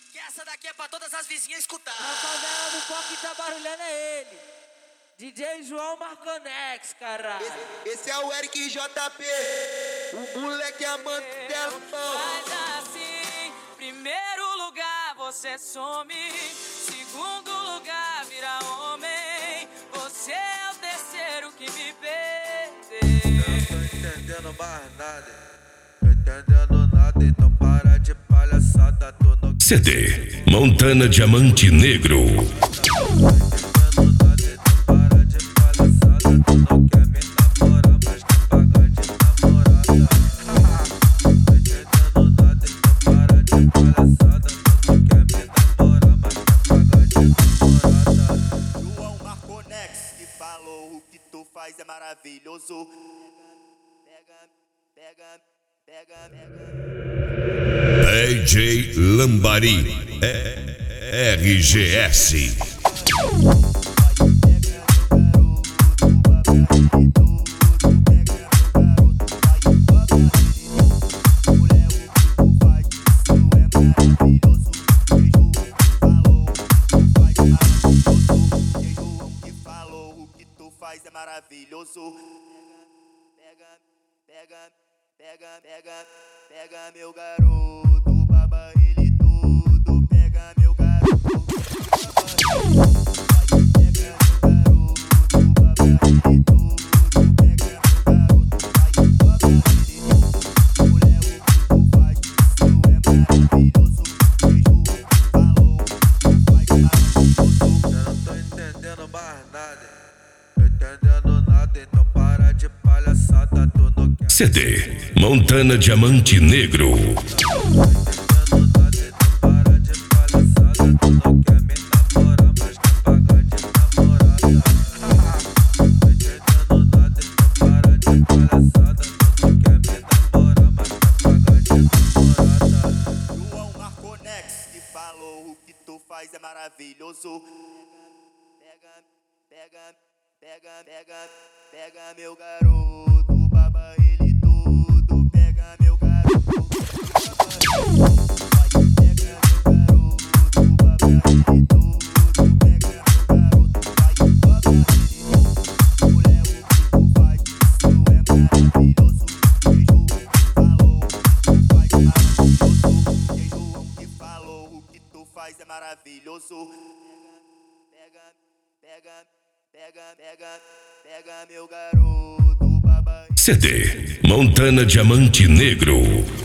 Que essa daqui é pra todas as vizinhas escutar. Na favela do Coque tá barulhando é ele, DJ João Marconex, caralho. Esse é o Eric JP, o moleque amante dela. Faz assim, primeiro lugar você some, segundo lugar vira homem, você é o terceiro que me perdeu. Não tô entendendo mais nada, tô entendendo nada, então para de palhaçada, tô no CD Montana Diamante Negro. João Marconex que falou o que tu faz é maravilhoso. Pega. DJ Lambari RGS. Faz é maravilhoso. Pega meu garoto, baba ele tudo. Pega meu garoto, pega meu garoto, baba ele tudo. Pega meu garoto, baba ele tudo. Mulher, o que tu faz, isso é maravilhoso. Beijo, falou, faz maravilhoso. Eu não tô entendendo mais nada, tô entendendo nada, então para de palhaçada, tô no CD Montana Diamante Negro. João Marconex que falou o que tu faz é maravilhoso. Pega meu garoto, baba ele tudo. Pega meu garoto, pega meu garoto, baba ele tudo. Pega meu garoto, baba ele tudo. Mulher, o que tu faz, isso é maravilhoso. Beijo, falou, faz maravilhoso. Beijo que falou o que tu faz é maravilhoso. Pega meu garoto, baba. CD Montana Diamante Negro.